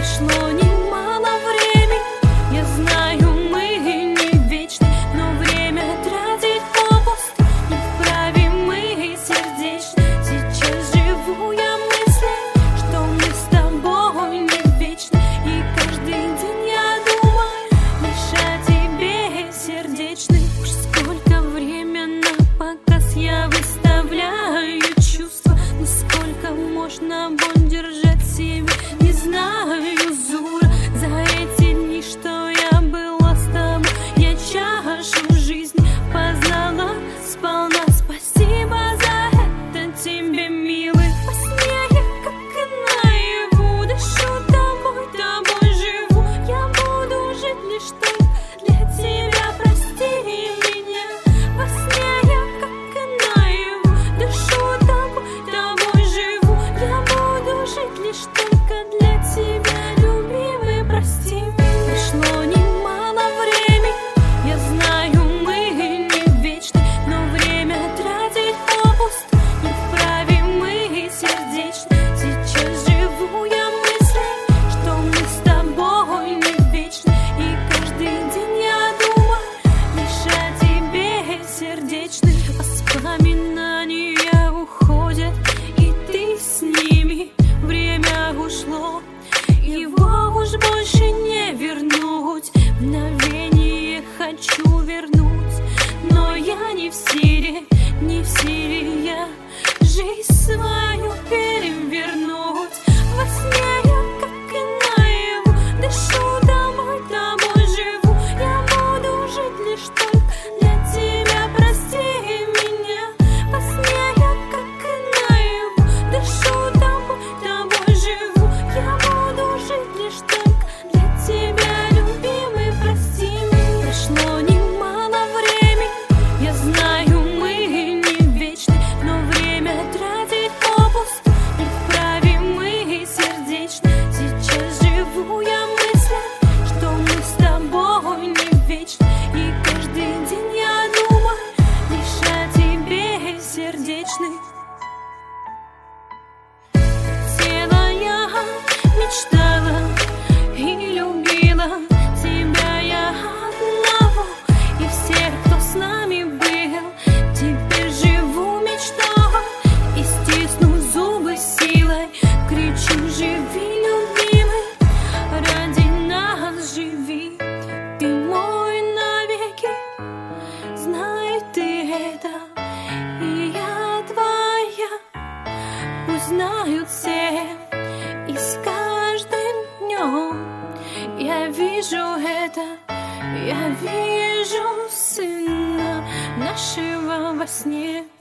Прошло немало времени, я знаю, мы не вечны, но время тратить попусту не вправе мы сердечно. Сейчас живу я мыслями, что мы с тобой не вечны, и каждый день я думаю лишь о тебе сердечный. Уж сколько время на показ я выставляю чувства, но сколько можно боль держать себе, не знаю, Зура. За эти дни, что я была с тобой, я чашу жизни познала сполна. Спасибо за это тебе, милый. Во сне я, как и наяву, дышу тобой, тобой живу. Я буду жить лишь только для тебя, прости меня. Во сне я, как и наяву, дышу тобой, тобой живу. Я буду жить лишь только для тебя, любимый, прости меня. Прошло немало времени, я знаю, мы не вечны, но время тратить попусту не вправе мы сердечно. Сейчас живу я мыслями, что мы с тобой не вечны, и каждый день я думаю лишь о тебе сердечный. Воспоминания уходят, и ты с ними. Время ушло, его уж больше не вернуть. Мгновение хочу вернуть, но я не в силе, не в силе я жизнь свою перевернуть. Во сне я, как и наяву, дышу тобой, тобой живу. Я буду жить лишь только для тебя, прости меня. Во сне я, как и наяву, дышу тобой, тобой живу. Я буду жить лишь только для тебя, любимый, прости меня. Прошло немало времени, я знаю, мы не вечны, но время тратить попусту не вправе мы сердечно. Сейчас живу я мыслями, что мы с тобой не вечны, и каждый день я думаю лишь о тебе сердечный. Хотела я, мечтала и любила тебя я одного, и всех, кто с нами был. Теперь живу мечтой и стисну зубы силой, кричу: живи, любимый, ради нас живи. Ты мой навеки, знай ты это, и я твоя. Пусть знают все, и с каждым днем я вижу это, я вижу сына нашего во сне.